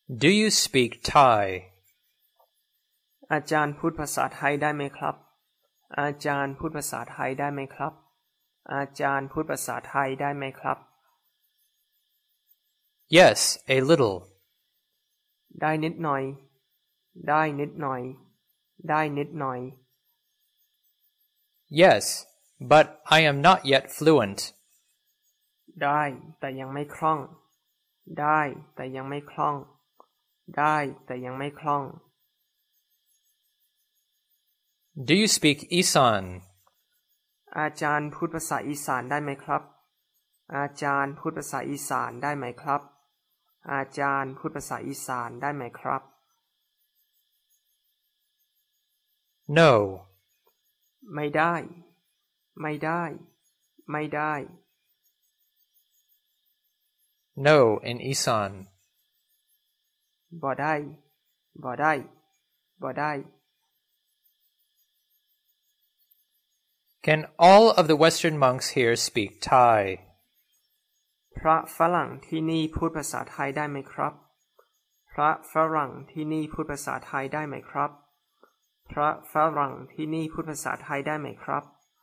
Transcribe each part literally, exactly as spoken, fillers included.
Do you speak Thai? อาจารย์พูดภาษาไทยได้ไหมครับอาจารย์พูดภาษาไทยได้ไหมครับอาจารย์พูดภาษาไทยได้ไหมครับ Yes, a little. ได้นิดหน่อยได้นิดหน่อยได้นิดหน่อย Yes, but I am not yet fluent. ได้แต่ยังไม่คล่องได้แต่ยังไม่คล่องได้แต่ยังไม่คล่อง Do you speak Isan? อาจารย์พูดภาษาอีสานได้ไหมครับอาจารย์พูดภาษาอีสานได้ไหมครับอาจารย์พูดภาษาอีสานได้ไหมครับ No. ไม่ได้ไม่ได้ไม่ได้ No in Isan. บ่ได้บ่ได้บ่ได้ Can all of the Western monks here speak Thai? พระฝรั่งที่นี่พูดภาษาไทยได้ไหมครับพระฝรั่งที่นี่พูดภาษาไทยได้ไหมครับพระฝรั่งที่นี่พูดภาษาไทยได้ไหมครับ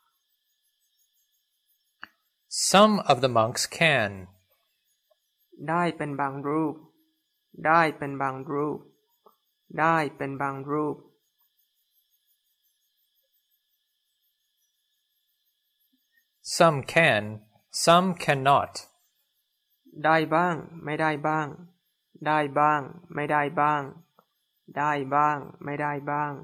Some of the monks can. ได้เป็นบางรูปได้เป็นบางรูปได้เป็นบางรูป Some can, some cannot. ได้บ้างไม่ได้บ้างได้บ้างไม่ได้บ้างได้บ้างไม่ได้บ้าง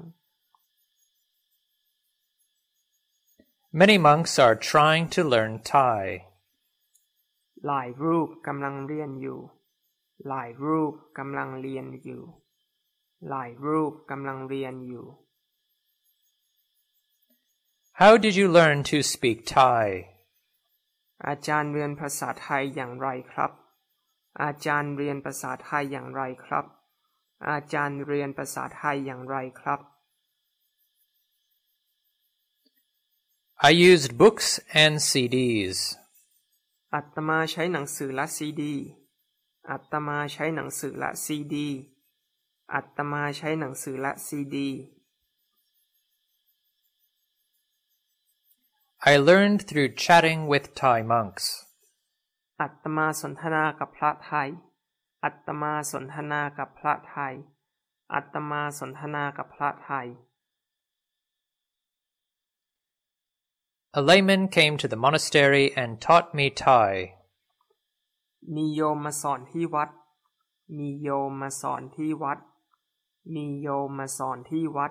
Many monks are trying to learn Thai. หลายรูปกำลังเรียนอยู่หลายรูปกำลังเรียนอยู่หลายรูปกำลังเรียนอยู่ How did you learn to speak Thai? อาจารย์เรียนภาษาไทยอย่างไรครับอาจารย์เรียนภาษาไทยอย่างไรครับอาจารย์เรียนภาษาไทยอย่างไรครับ I used books and ซี ดีs. อาตมาใช้หนังสือและซีดีอาตมาใช้หนังสือและซีดีอาตมาใช้หนังสือและซีดี I learned through chatting with Thai monks. อาตมาสนทนากับพระไทยอาตมาสนทนากับพระไทยอาตมาสนทนากับพระไทย A layman came to the monastery and taught me Thai. มีโยมมาสอนที่วัดมีโยมมาสอนที่วัดมีโยมมาสอนที่วัด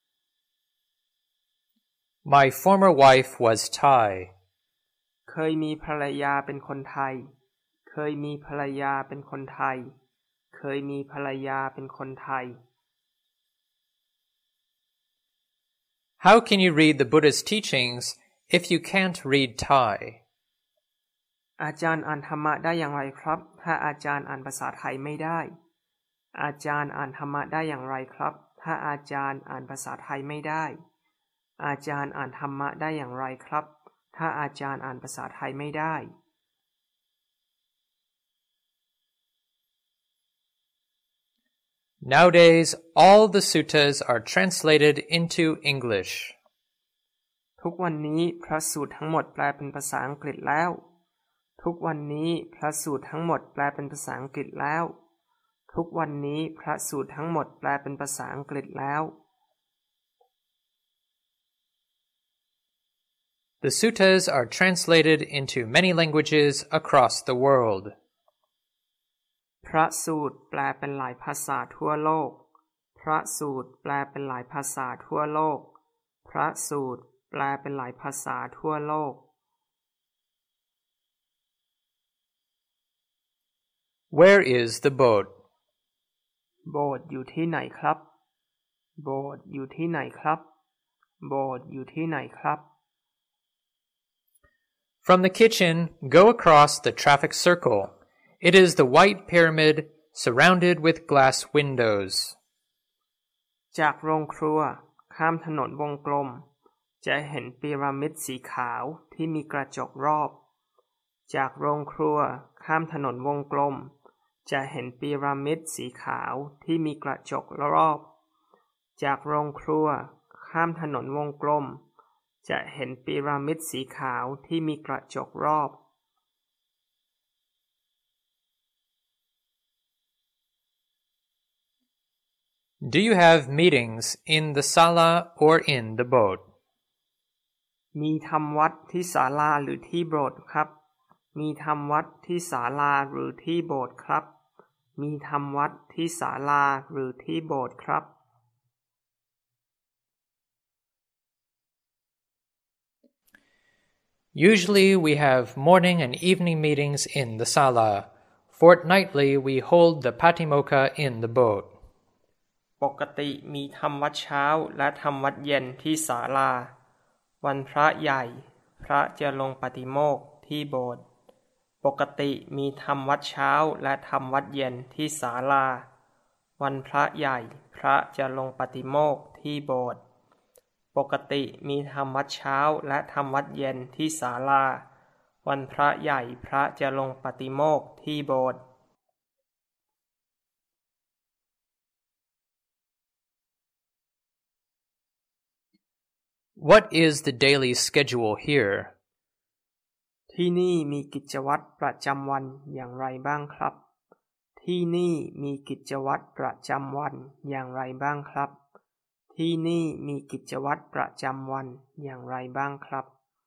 My former wife was Thai. เคยมีภรรยาเป็นคนไทยเคยมีภรรยาเป็นคนไทยเคยมีภรรยาเป็นคนไทย How can you read the Buddha's teachings if you can't read Thai? อาจารย์อ่านธรรมะได้อย่างไรครับถ้าอาจารย์อ่านภาษาไทยไม่ได้อาจารย์อ่านธรรมะได้อย่างไรครับถ้าอาจารย์อ่านภาษาไทยไม่ได้อาจารย์อ่านธรรมะได้อย่างไรครับถ้าอาจารย์อ่านภาษาไทยไม่ได้ Nowadays, all the suttas are translated into English. ทุกวันนี้พระสูตรทั้งหมดแปลเป็นภาษาอังกฤษแล้วทุกวันนี้พระสูตรทั้งหมดแปลเป็นภาษาอังกฤษแล้วทุกวันนี้พระสูตรทั้งหมดแปลเป็นภาษาอังกฤษแล้ว The suttas are translated into many languages across the world. พระสูตรแปลเป็นหลายภาษาทั่วโลกพระสูตรแปลเป็นหลายภาษาทั่วโลกพระสูตรแปลเป็นหลายภาษาทั่วโลก Where is the boat? โบสถ์อยู่ที่ไหนครับโบสถ์อยู่ที่ไหนครับโบสถ์อยู่ที่ไหนครับ From the kitchen, go across the traffic circle. It is the white pyramid surrounded with glass windows. จากโรงครัวข้ามถนนวงกลมจะเห็นพีระมิดสีขาวที่มีกระจกรอบจากโรงครัวข้ามถนนวงกลมจะเห็นพีระมิดสีขาวที่มีกระจกรอบจากโรงครัวข้ามถนนวงกลมจะเห็นพีระมิดสีขาวที่มีกระจกรอบ Do you have meetings in the sala or in the boat? มีทำวัดที่ศาลาหรือที่โบสถ์ครับมีทำวัดที่ศาลาหรือที่โบสถ์ครับมีทำวัดที่ศาลาหรือที่โบสถ์ครับ Usually we have morning and evening meetings in the sala. Fortnightly we hold the patimokkha in the boat. ปกติมีทำวัดเช้าและทำวัดเย็นที่ศาลาวันพระใหญ่พระจะลงปาฏิโมกข์ที่โบสถ์ปกติมีทำวัดเช้าและทำวัดเย็นที่ศาลาวันพระใหญ่พระจะลงปาฏิโมกข์ที่โบสถ์ปกติมีทำวัดเช้าและทำวัดเย็นที่ศาลาวันพระใหญ่พระจะลงปาฏิโมกข์ที่โบสถ์ What is the daily schedule here? ที่นี่มีกิจวัตรประจำวันอย่างไรบ้างครับที่นี่มีกิจวัตรประจำวันอย่างไรบ้างครับที่นี่มีกิจวัตรประจำวันอย่างไรบ้างครับ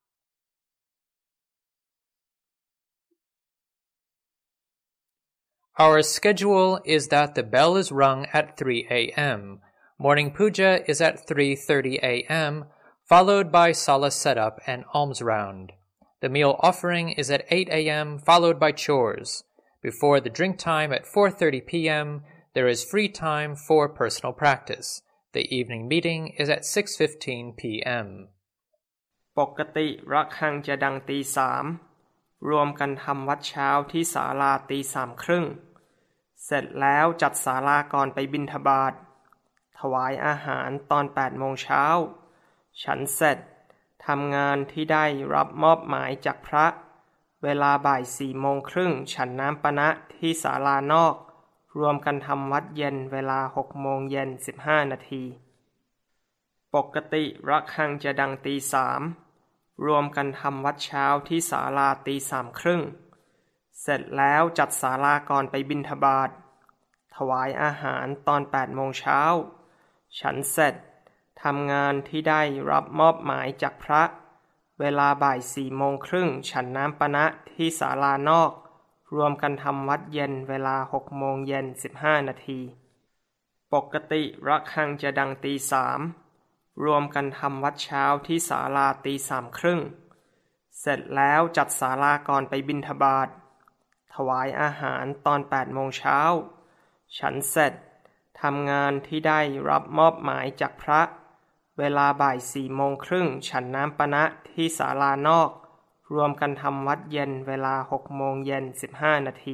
Our schedule is that the bell is rung at three a.m. Morning puja is at three thirty a.m. followed by sala setup and alms round. The meal offering is at eight a.m. followed by chores. Before the drink time at four thirty p.m. there is free time for personal practice. The evening meeting is at six fifteen p.m. ปกติระฆังจะดังตีสามรวมกันทำวัดเช้าที่ศาลาตีสามครึ่งเสร็จแล้วจัดศาลาก่อนไปบิณฑบาตถวายอาหารตอนแปดโมงเช้าฉันเสร็จทำงานที่ได้รับมอบหมายจากพระเวลาบ่ายสี่โมงครึ่งฉันน้ำปนะที่ศาลานอกรวมกันทำวัดเย็นเวลาหกโมงเย็นสิบห้านาทีปกติระฆังจะดังตีสามรวมกันทำวัดเช้าที่ศาลาตีสามครึ่งเสร็จแล้วจัดศาลาก่อนไปบิณฑบาตถวายอาหารตอนแปดโมงเช้าฉันเสร็จทำงานที่ได้รับมอบหมายจากพระเวลาบ่ายสี่โมงครึ่งฉันน้ำปนะที่ศาลานอกรวมกันทำวัดเย็นเวลาหกโมงเย็นสิบห้านาทีปกติระฆังจะดังตีสามรวมกันทำวัดเช้าที่ศาลาตีสามครึ่งเสร็จแล้วจัดศาลาก่อนไปบิณฑบาตถวายอาหารตอนแปดโมงเช้าฉันเสร็จทำงานที่ได้รับมอบหมายจากพระเวลาบ่ายสี่โมงครึ่งฉันน้ำปนะที่ศาลานอกรวมกันทำวัดเย็นเวลาหกโมงเย็นสิบห้านาที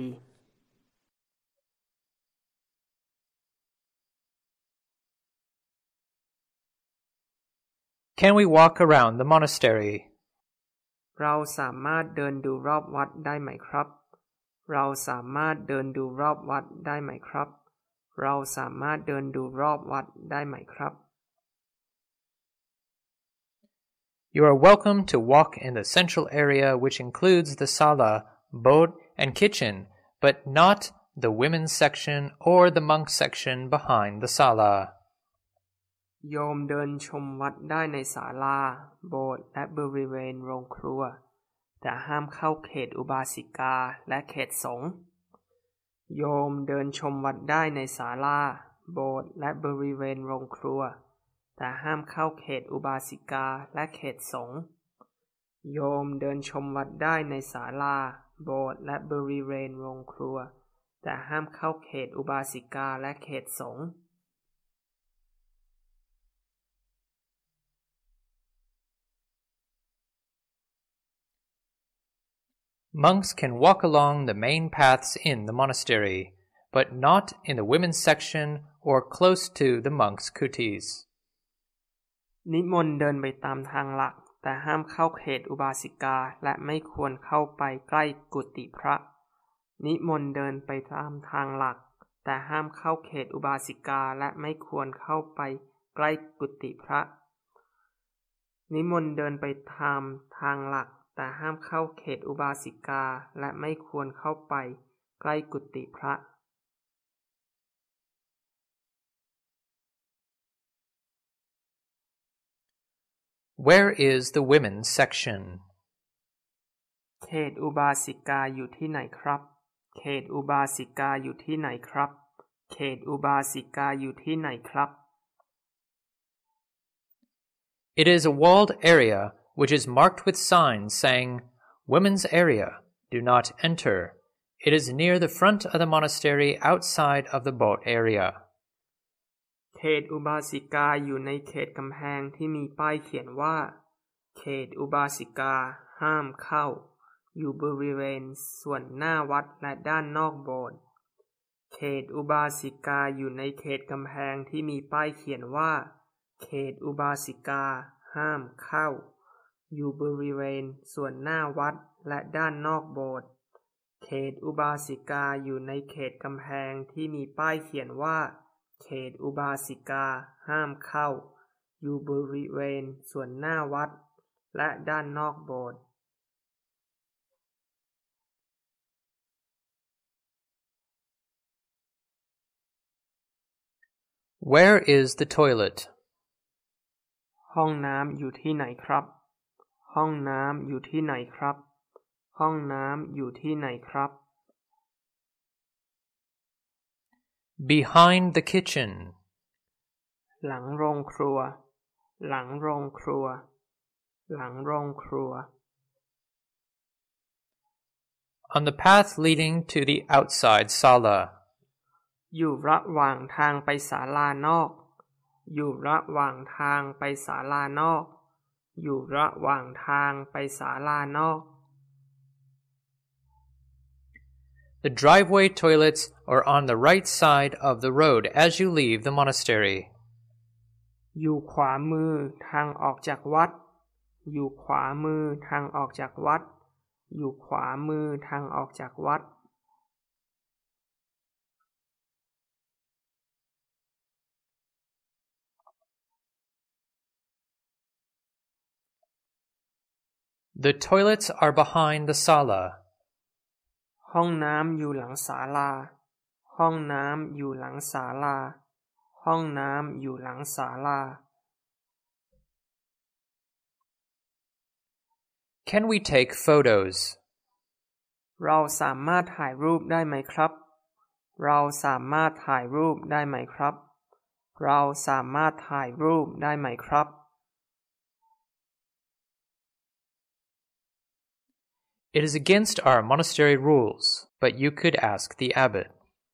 Can we walk around the monastery? เราสามารถเดินดูรอบวัดได้ไหมครับเราสามารถเดินดูรอบวัดได้ไหมครับเราสามารถเดินดูรอบวัดได้ไหมครับ You are welcome to walk in the central area which includes the sala, boat, and kitchen, but not the women's section or the monks section behind the sala. โยมเดินชมวัดได้ในศาลาโบสถ์และบริเวณโรงครัวแต่ห้ามเข้าเขตอุบาสิกาและเขตสงฆ์โยมเดินชมวัดได้ในศาลาโบสถ์และบริเวณโรงครัวแต่ห้ามเข้าเขตอุบาสิกาและเขตสงฆ์โยมเดินชมวัดได้ในศาลาโบสถ์และบริเวณโรงครัวแต่ห้ามเข้าเขตอุบาสิกาและเขตสงฆ์ Monks can walk along the main paths in the monastery, but not in the women's section or close to the monks' kutis. นิมนต์เดินไปตามทางหลักแต่ห้ามเข้าเขตอุบาสิกาและไม่ควรเข้าไปใกล้กุฏิพระนิมนต์เดินไปตามทางหลักแต่ห้ามเข้าเขตอุบาสิกาและไม่ควรเข้าไปใกล้กุฏิพระนิมนต์เดินไปตามทางหลักแต่ห้ามเข้าเขตอุบาสิกาและไม่ควรเข้าไปใกล้กุฏิพระ Where is the women's section? เขตอุบาสิกาอยู่ที่ไหนครับเขตอุบาสิกาอยู่ที่ไหนครับเขตอุบาสิกาอยู่ที่ไหนครับ It is a walled area which is marked with signs saying, Women's area, do not enter. It is near the front of the monastery outside of the boat area. เขตอุบาสิกาอยู่ในเขตกำแพงที่มีป้ายเขียนว่าเขตอุบาสิกาห้ามเข้าอยู่บริเวณส่วนหน้าวัดและด้านนอกโบสถ์เขตอุบาสิกาอยู่ในเขตกำแพงที่มีป้ายเขียนว่าเขตอุบาสิกาห้ามเข้าอยู่บริเวณส่วนหน้าวัดและด้านนอกโบสถ์เขตอุบาสิกาอยู่ในเขตกำแพงที่มีป้ายเขียนว่าเขตอุบาสิกาห้ามเข้าอยู่บริเวณส่วนหน้าวัดและด้านนอกโบสถ์ Where is the toilet? ห้องน้ำอยู่ที่ไหนครับห้องน้ำอยู่ที่ไหนครับห้องน้ำอยู่ที่ไหนครับ Behind the kitchen. หลังโรงครัวหลังโรงครัวหลังโรงครัว On the path leading to the outside sala. อยู่ระหว่างทางไปศาลานอกอยู่ระหว่างทางไปศาลานอกอยู่ระหว่างทางไปศาลานอก The driveway toilets are on the right side of the road as you leave the monastery. อยู่ขวามือทางออกจากวัดอยู่ขวามือทางออกจากวัดอยู่ขวามือทางออกจากวัด The toilets are behind the sala. ห้องน้ำอยู่หลังศาลาห้องน้ำอยู่หลังศาลาห้องน้ำอยู่หลังศาลา Can we take photos? เราสามารถถ่ายรูปได้ไหมครับเราสามารถถ่ายรูปได้ไหมครับเราสามารถถ่ายรูปได้ไหมครับ It is against our monastery rules, but you could ask the abbot.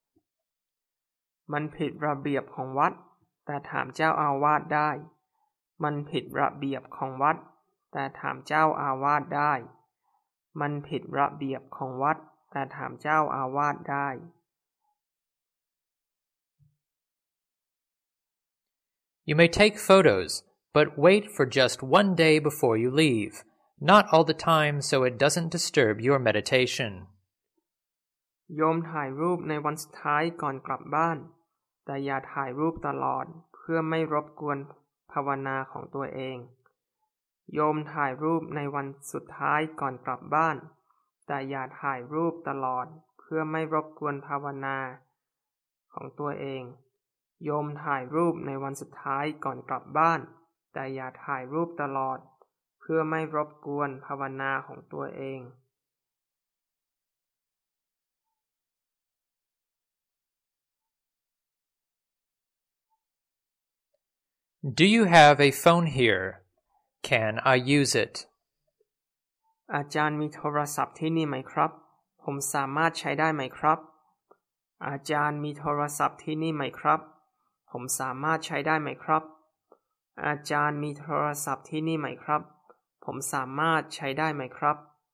มันผิดระเบียบของวัดแต่ถามเจ้าอาวาสได้มันผิดระเบียบของวัดแต่ถามเจ้าอาวาสได้มันผิดระเบียบของวัดแต่ถามเจ้าอาวาสได้ You may take photos, but wait for just one day before you leave, not all the time so it doesn't disturb your meditation. โยมถ่ายรูปในวันสุดท้ายก่อนกลับบ้านแต่อย่าถ่ายรูปตลอดเพื่อไม่รบกวนภาวนาของตัวเองโยมถ่ายรูปในวันสุดท้ายก่อนกลับบ้านแต่อย่าถ่ายรูปตลอดเพื่อไม่รบกวนภาวนาของตัวเองโยมถ่ายรูปในวันสุดท้ายก่อนกลับบ้านแต่อย่าถ่ายรูปตลอดเพื่อไม่รบกวนภาวนาของตัวเอง Do you have a phone here? Can I use it? อาจารย์มีโทรศัพท์ที่นี่ไหมครับผมสามารถใช้ได้ไหมครับอาจารย์มีโทรศัพท์ที่นี่ไหมครับผมสามารถใช้ได้ไหมครับอาจารย์มีโทรศัพท์ที่นี่ไหมครับผมสามารถใช้ได้ไหมครับ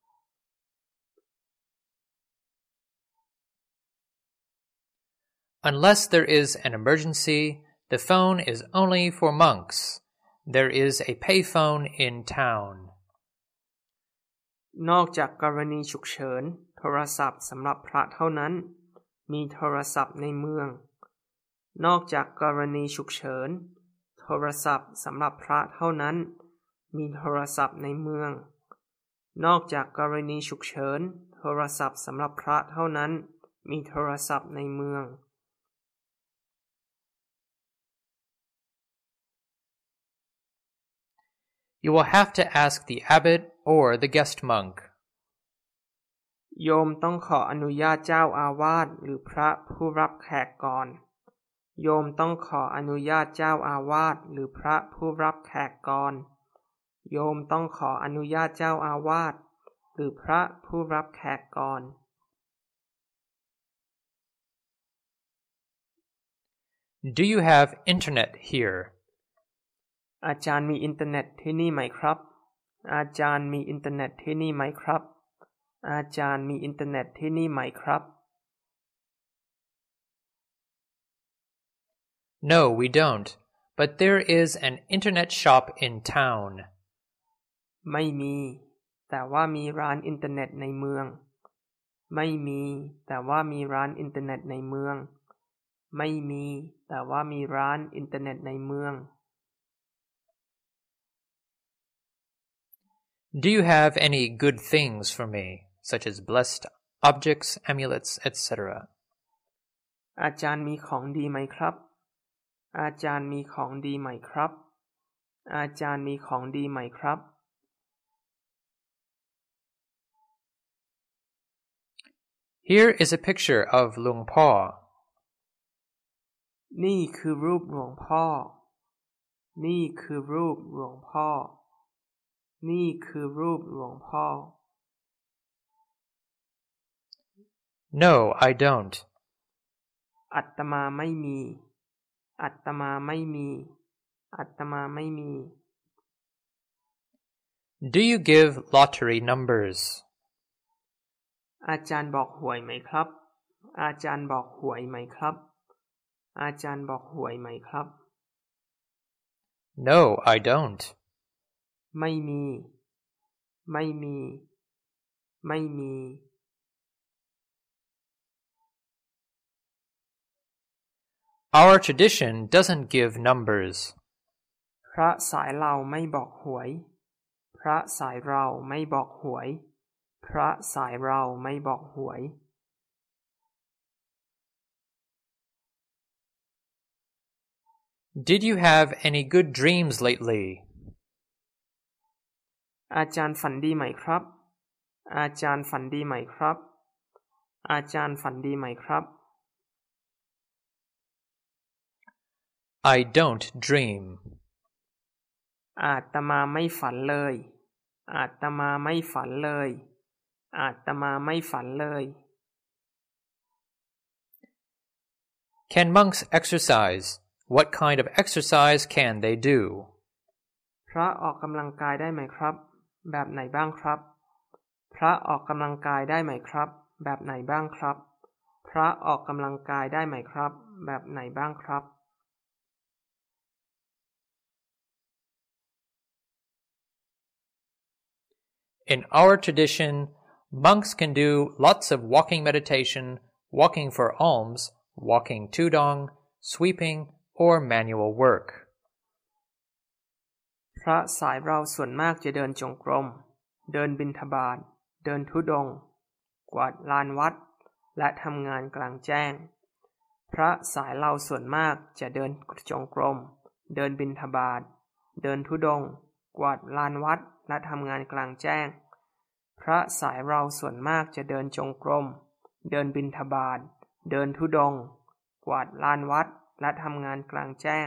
Unless there is an emergency, the phone is only for monks. There is a payphone in town. นอกจากกรณีฉุกเฉินโทรศัพท์สำหรับพระเท่านั้นมีโทรศัพท์ในเมืองนอกจากกรณีฉุกเฉินโทรศัพท์สำหรับพระเท่านั้นมีโทรศัพท์ในเมืองนอกจากกรณีฉุกเฉินโทรศัพท์สำหรับพระเท่านั้นมีโทรศัพท์ในเมือง You will have to ask the abbot or the guest monk. โยมต้องขออนุญาตเจ้าอาวาสหรือพระผู้รับแขกก่อนโยมต้องขออนุญาตเจ้าอาวาสหรือพระผู้รับแขกก่อนโยมต้องขออนุญาตเจ้าอาวาสหรือพระผู้รับแขกก่อน Do you have internet here? อาจารย์มีอินเทอร์เน็ตที่นี่ไหมครับอาจารย์มีอินเทอร์เน็ตที่นี่ไหมครับอาจารย์มีอินเทอร์เน็ตที่นี่ไหมครับ No, we don't. But there is an internet shop in town. ไม่มีแต่ว่ามีร้านอินเทอร์เน็ตในเมืองไม่มีแต่ว่ามีร้านอินเทอร์เน็ตในเมืองไม่มีแต่ว่ามีร้านอินเทอร์เน็ตในเมือง Do you have any good things for me, such as blessed objects, amulets, et cetera? อาจารย์มีของดีไหมครับอาจารย์มีของดีไหมครับอาจารย์มีของดีไหมครับ Here is a picture of Luang Po. นี่คือรูปหลวงพ่อนี่คือรูปหลวงพ่อนี่คือรูปหลวงพ่อ No, I don't. อัตมาไม่มีอัตมาไม่มีอัตมาไม่มี Do you give lottery numbers? อาจารย์บอกหวยไหมครับอาจารย์บอกหวยไหมครับอาจารย์บอกหวยไหมครับ No, I don't. ไม่มีไม่มีไม่มี Our tradition doesn't give numbers. พระสายเราไม่บอกหวยพระสายเราไม่บอกหวยพระสายเราไม่บอกหวย Did you have any good dreams lately? อาจารย์ฝันดีไหมครับอาจารย์ฝันดีไหมครับอาจารย์ฝันดีไหมครับ I don't dream. อาตมาไม่ฝันเลยอาตมาไม่ฝันเลยอาตมาไม่ฝันเลย Can monks exercise? What kind of exercise can they do? พระออกกำลังกายได้ไหมครับแบบไหนบ้างครับพระออกกำลังกายได้ไหมครับแบบไหนบ้างครับพระออกกำลังกายได้ไหมครับแบบไหนบ้างครับ In our tradition, monks can do lots of walking meditation, walking for alms, walking tudong, sweeping, or manual work. พระสายเราส่วนมากจะเดินจงกรมเดินบิณฑบาตเดินธุดงค์กวาดลานวัดและทำงานกลางแจ้งพระสายเราส่วนมากจะเดินจงกรมเดินบิณฑบาตเดินธุดงค์กวาดลานวัดและทำงานกลางแจ้งพระสายเราส่วนมากจะเดินจงกรมเดินบิณฑบาตเดินธุดงค์กวาดลานวัดและทำงานกลางแจ้ง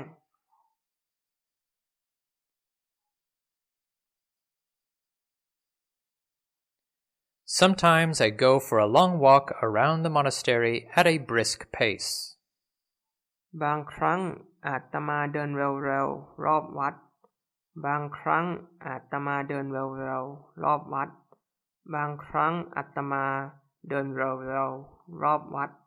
Sometimes I go for a long walk around the monastery at a brisk pace. บางครั้งอาตมาเดินเร็วๆรอบวัดบางครั้งอาตมาเดินเร็วๆรอบวัดบางครั้งอาตมาเดินเร็วๆรอบวัด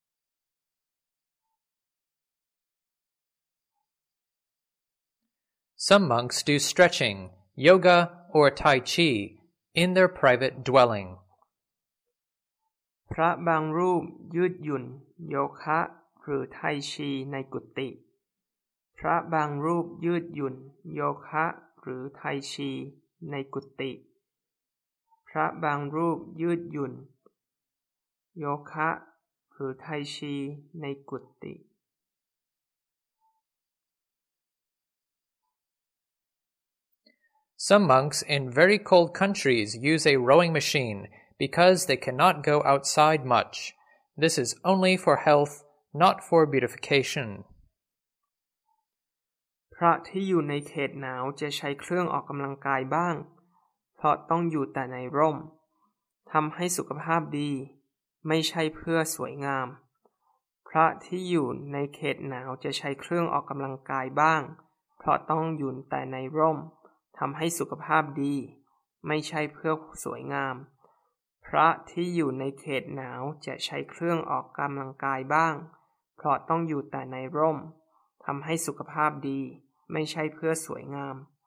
Some monks do stretching, yoga, or tai chi in their private dwelling. พระบางรูปยืดหยุ่นโยคะหรือไทชีในกุฏิพระบางรูปยืดหยุ่นโยคะหรือไทชีในกุฏิพระบางรูปยืดหยุ่นโยคะหรือไทชีในกุฏิ Some monks in very cold countries use a rowing machine because they cannot go outside much. This is only for health, not for beautification. พระที่อยู่ในเขตหนาวจะใช้เครื่องออกกำลังกายบ้างเพราะต้องอยู่แต่ในร่มทำให้สุขภาพดีไม่ใช่เพื่อสวยงามพระที่อยู่ในเขตหนาวจะใช้เครื่องออกกำลังกายบ้างเพราะต้องอยู่แต่ในร่มทำให้สุขภาพดีไม่ใช่เพื่อสวยงามพระที่อยู่ในเขตหนาวจะใช้เครื่องออกกำลังกายบ้างเพราะต้องอยู่แต่ในร่มทำให้สุขภาพดีไม่ใช่เพื่อสวยงาม